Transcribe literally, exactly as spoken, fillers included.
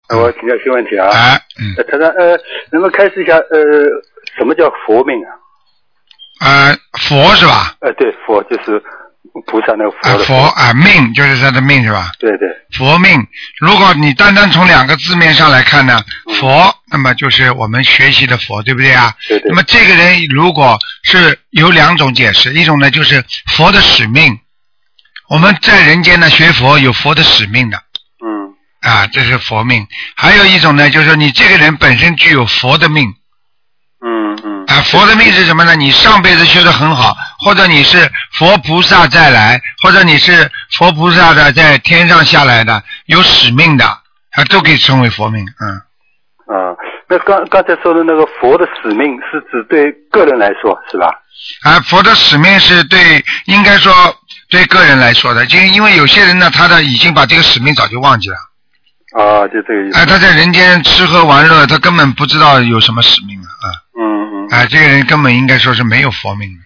嗯、我请教些问题啊。 啊，嗯。 台长，呃，能够开示一下，呃，什么叫佛命啊？ 呃，佛是吧？ 呃，对，佛就是菩萨那个佛的佛。啊，佛啊，命就是他的命是吧？ 对对。 佛命，如果你单单从两个字面上来看呢， 嗯、 佛，那么就是我们学习的佛，对不对啊？ 对对。 那么这个人如果是有两种解释，一种呢就是佛的使命，我们在人间呢学佛有佛的使命的。 嗯。 啊，这是佛命。还有一种呢，就是你这个人本身具有佛的命。 嗯嗯。 啊，佛的命是什么呢？你上辈子修得很好，或者你是佛菩萨再来，或者你是佛菩萨的在天上下来的，有使命的，啊，都可以称为佛命。嗯。 啊，那刚刚才说的那个佛的使命是指对个人来说是吧？ 啊，佛的使命是对，应该说对个人来说的，就因为有些人呢，他的已经把这个使命早就忘记了。 啊，就这个意思。 哎，他在人间吃喝玩乐，他根本不知道有什么使命啊。 嗯嗯。 哎，这个人根本应该说是没有佛命的。